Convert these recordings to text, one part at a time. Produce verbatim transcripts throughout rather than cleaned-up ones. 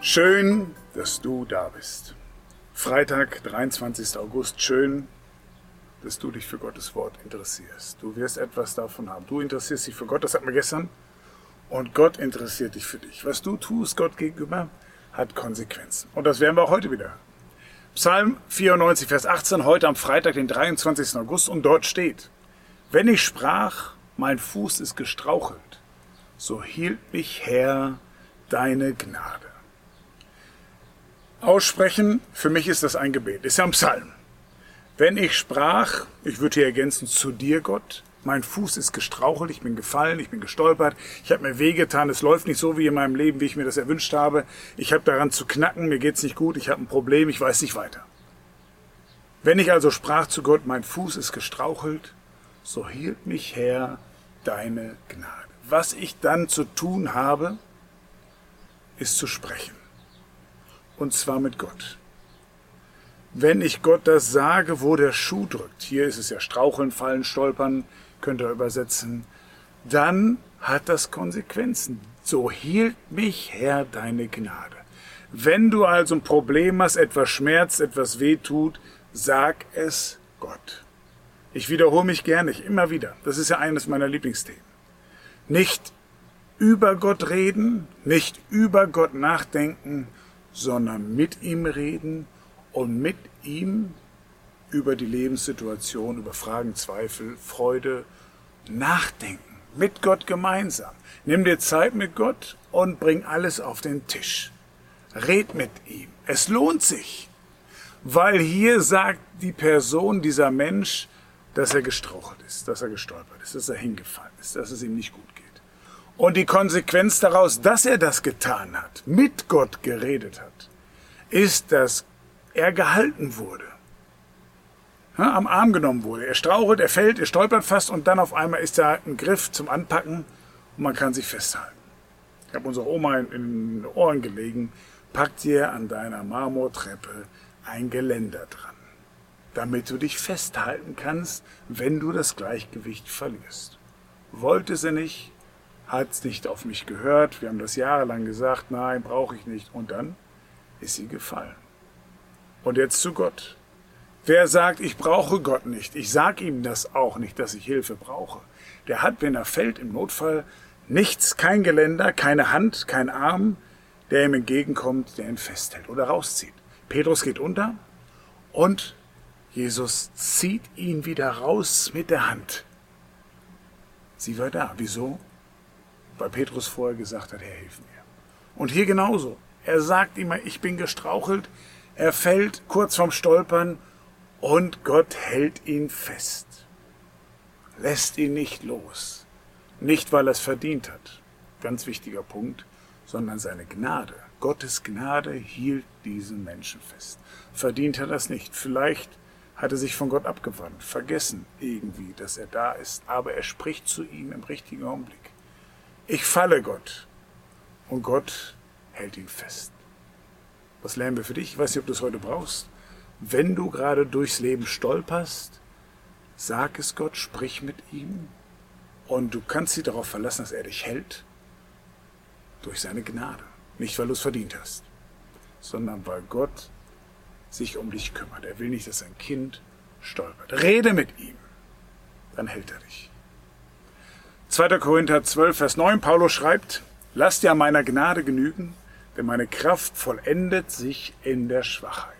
Schön, dass du da bist. Freitag, dreiundzwanzigster August. Schön, dass du dich für Gottes Wort interessierst. Du wirst etwas davon haben. Du interessierst dich für Gott, das hatten wir gestern. Und Gott interessiert dich für dich. Was du tust Gott gegenüber, hat Konsequenzen. Und das werden wir auch heute wieder. Psalm vierundneunzig, Vers achtzehn, heute am Freitag, den dreiundzwanzigsten August. Und dort steht: Wenn ich sprach, mein Fuß ist gestrauchelt, so hielt mich Herr deine Gnade. Aussprechen, für mich ist das ein Gebet. Ist ja ein Psalm. Wenn ich sprach, ich würde hier ergänzen, zu dir, Gott, mein Fuß ist gestrauchelt, ich bin gefallen, ich bin gestolpert, ich habe mir wehgetan, es läuft nicht so wie in meinem Leben, wie ich mir das erwünscht habe, ich habe daran zu knacken, mir geht's nicht gut, ich habe ein Problem, ich weiß nicht weiter. Wenn ich also sprach zu Gott, mein Fuß ist gestrauchelt, so hielt mich Herr deine Gnade. Was ich dann zu tun habe, ist zu sprechen. Und zwar mit Gott. Wenn ich Gott das sage, wo der Schuh drückt, hier ist es ja straucheln, fallen, stolpern, könnt ihr übersetzen, dann hat das Konsequenzen. So hielt mich Herr deine Gnade. Wenn du also ein Problem hast, etwas schmerzt, etwas wehtut, sag es Gott. Ich wiederhole mich gerne, ich immer wieder. Das ist ja eines meiner Lieblingsthemen. Nicht über Gott reden, nicht über Gott nachdenken, sondern mit ihm reden und mit ihm über die Lebenssituation, über Fragen, Zweifel, Freude nachdenken. Mit Gott gemeinsam. Nimm dir Zeit mit Gott und bring alles auf den Tisch. Red mit ihm. Es lohnt sich, weil hier sagt die Person, dieser Mensch, dass er gestrauchelt ist, dass er gestolpert ist, dass er hingefallen ist, dass es ihm nicht gut geht. Und die Konsequenz daraus, dass er das getan hat, mit Gott geredet hat, ist, dass er gehalten wurde, ja, am Arm genommen wurde. Er strauchelt, er fällt, er stolpert fast und dann auf einmal ist da ein Griff zum Anpacken und man kann sich festhalten. Ich habe unsere Oma in, in den Ohren gelegen, pack dir an deiner Marmortreppe ein Geländer dran, damit du dich festhalten kannst, wenn du das Gleichgewicht verlierst. Wollte sie nicht, hat es nicht auf mich gehört, wir haben das jahrelang gesagt, nein, brauche ich nicht. Und dann ist sie gefallen. Und jetzt zu Gott. Wer sagt, ich brauche Gott nicht, ich sage ihm das auch nicht, dass ich Hilfe brauche. Der hat, wenn er fällt im Notfall, nichts, kein Geländer, keine Hand, kein Arm, der ihm entgegenkommt, der ihn festhält oder rauszieht. Petrus geht unter und Jesus zieht ihn wieder raus mit der Hand. Sie war da. Wieso? Weil Petrus vorher gesagt hat, Herr, hilf mir. Und hier genauso. Er sagt ihm, ich bin gestrauchelt, er fällt kurz vorm Stolpern und Gott hält ihn fest. Lässt ihn nicht los. Nicht, weil er es verdient hat, ganz wichtiger Punkt, sondern seine Gnade. Gottes Gnade hielt diesen Menschen fest. Verdient hat er es nicht. Vielleicht hat er sich von Gott abgewandt, vergessen irgendwie, dass er da ist, aber er spricht zu ihm im richtigen Augenblick. Ich falle Gott und Gott hält ihn fest. Was lernen wir für dich? Ich weiß nicht, ob du es heute brauchst. Wenn du gerade durchs Leben stolperst, sag es Gott, sprich mit ihm und du kannst dich darauf verlassen, dass er dich hält durch seine Gnade. Nicht, weil du es verdient hast, sondern weil Gott sich um dich kümmert. Er will nicht, dass sein Kind stolpert. Rede mit ihm, dann hält er dich. zweiter Korinther zwölf, Vers neun, Paulus schreibt, lass dir an meiner Gnade genügen, denn meine Kraft vollendet sich in der Schwachheit.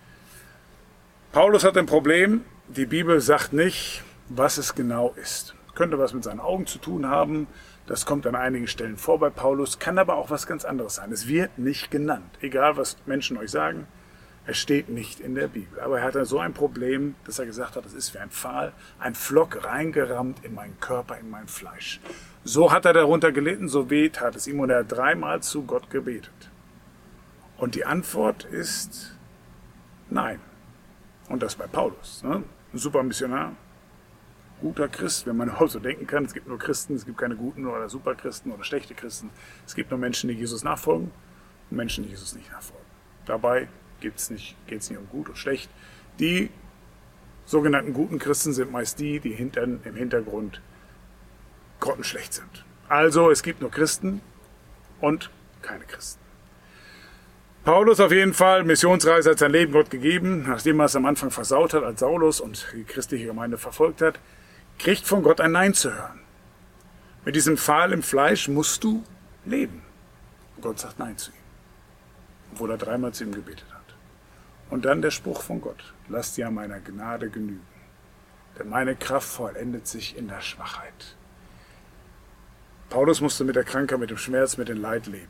Paulus hat ein Problem, die Bibel sagt nicht, was es genau ist. Könnte was mit seinen Augen zu tun haben, das kommt an einigen Stellen vor bei Paulus, kann aber auch was ganz anderes sein. Es wird nicht genannt, egal was Menschen euch sagen, es steht nicht in der Bibel. Aber er hatte so ein Problem, dass er gesagt hat, das ist wie ein Pfahl, ein Pflock reingerammt in meinen Körper, in mein Fleisch. So hat er darunter gelitten, so weh tat es ihm und er hat dreimal zu Gott gebetet. Und die Antwort ist nein. Und das bei Paulus. Ne? Ein super Missionar, guter Christ, wenn man überhaupt so denken kann. Es gibt nur Christen, es gibt keine guten oder Superchristen oder schlechte Christen. Es gibt nur Menschen, die Jesus nachfolgen und Menschen, die Jesus nicht nachfolgen. Dabei geht es nicht, geht's nicht um gut und schlecht. Die sogenannten guten Christen sind meist die, die hintern, im Hintergrund grottenschlecht sind. Also es gibt nur Christen und keine Christen. Paulus auf jeden Fall, Missionsreise, hat sein Leben Gott gegeben, nachdem er es am Anfang versaut hat als Saulus und die christliche Gemeinde verfolgt hat, kriegt von Gott ein Nein zu hören. Mit diesem Pfahl im Fleisch musst du leben. Und Gott sagt Nein zu ihm, obwohl er dreimal zu ihm gebetet hat. Und dann der Spruch von Gott: Lass dir an meiner Gnade genügen, denn meine Kraft vollendet sich in der Schwachheit. Paulus musste mit der Krankheit, mit dem Schmerz, mit dem Leid leben.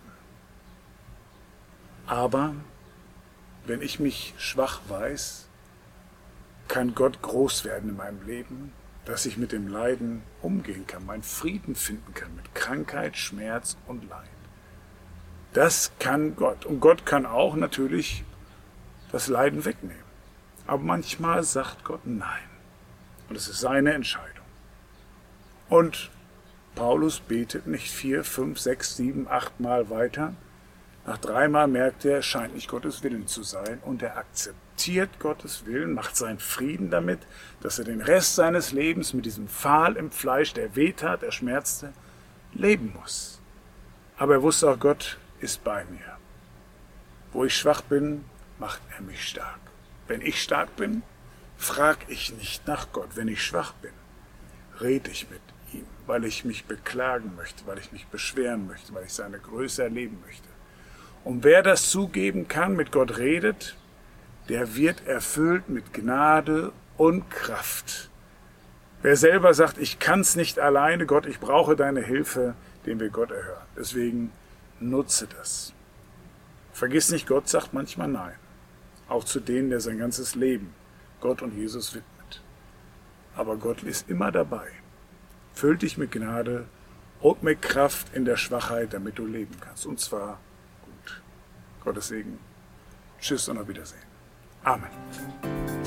Aber wenn ich mich schwach weiß, kann Gott groß werden in meinem Leben, dass ich mit dem Leiden umgehen kann, meinen Frieden finden kann mit Krankheit, Schmerz und Leid. Das kann Gott. Und Gott kann auch natürlich das Leiden wegnehmen. Aber manchmal sagt Gott Nein. Und es ist seine Entscheidung. Und Paulus betet nicht vier, fünf, sechs, sieben, acht Mal weiter. Nach dreimal merkt er, es scheint nicht Gottes Willen zu sein, und er akzeptiert Gottes Willen, macht seinen Frieden damit, dass er den Rest seines Lebens mit diesem Pfahl im Fleisch, der wehtat, der schmerzte, leben muss. Aber er wusste auch, Gott ist bei mir. Wo ich schwach bin, macht er mich stark. Wenn ich stark bin, frage ich nicht nach Gott. Wenn ich schwach bin, rede ich mit ihm, weil ich mich beklagen möchte, weil ich mich beschweren möchte, weil ich seine Größe erleben möchte. Und wer das zugeben kann, mit Gott redet, der wird erfüllt mit Gnade und Kraft. Wer selber sagt, ich kann's nicht alleine, Gott, ich brauche deine Hilfe, den will Gott erhören. Deswegen nutze das. Vergiss nicht, Gott sagt manchmal Nein. Auch zu denen, der sein ganzes Leben Gott und Jesus widmet. Aber Gott ist immer dabei. Füll dich mit Gnade und mit Kraft in der Schwachheit, damit du leben kannst. Und zwar gut. Gottes Segen. Tschüss und auf Wiedersehen. Amen.